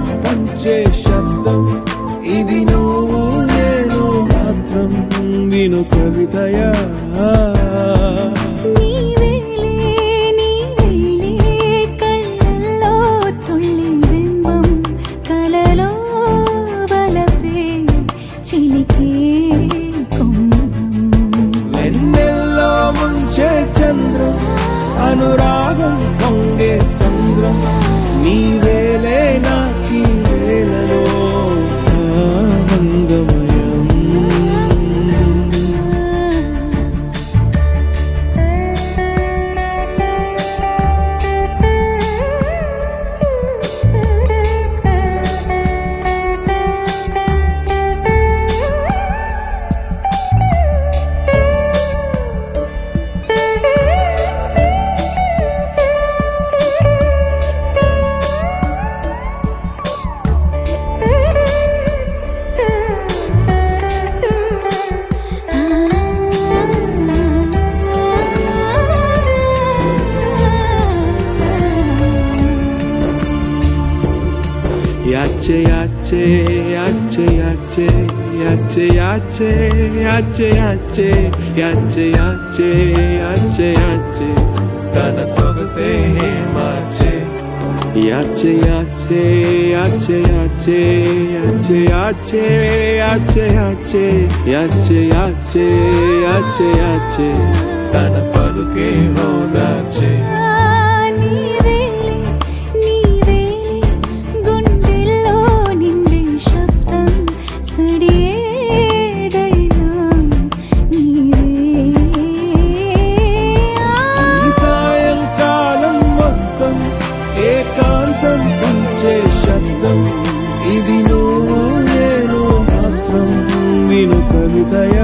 పంచే శబ్దం ఇది నువ్వు నేను మాత్రం విను కవితయా వెన్నెల్లో ముంచే చంద్రం అనురాగం పొంగే సంద్రం నీవేలే నాకీ వేళలో ఆనందమయం Yache yache yache yache yache yache yache yache yache yache yache yache tana sogase marche yache yache yache yache yache yache yache yache yache yache yache yache tana paluke hodarche ఏకాంతం పంచే శబ్దం ఇది నువ్వు నేను మాత్రం విను కవితయా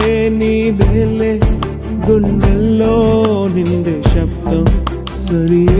గుండెల్లో నిండే శబ్దం సరి